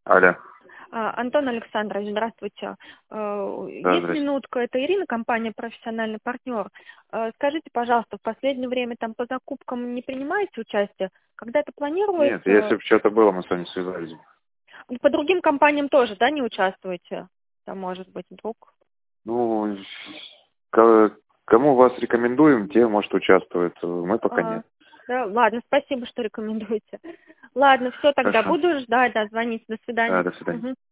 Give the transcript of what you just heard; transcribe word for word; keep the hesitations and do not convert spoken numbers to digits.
Алло. А, Антон Александрович, здравствуйте. Э, Да, Есть здрасте. минутка, это Ирина, компания «Профессиональный партнер». Э, Скажите, пожалуйста, в последнее время там по закупкам не принимаете участие? Когда это Нет, планируется? если бы что-то было, мы с вами связались бы. По другим компаниям тоже, да, не участвуете? Там, может быть, вдруг? Ну, ко- кому вас рекомендуем, те, может, участвуют. Мы пока А, нет. да, ладно, спасибо, что рекомендуете. Ладно, все, тогда Хорошо. буду ждать, да, звоните. До Да, свидания. до свидания. Мгм.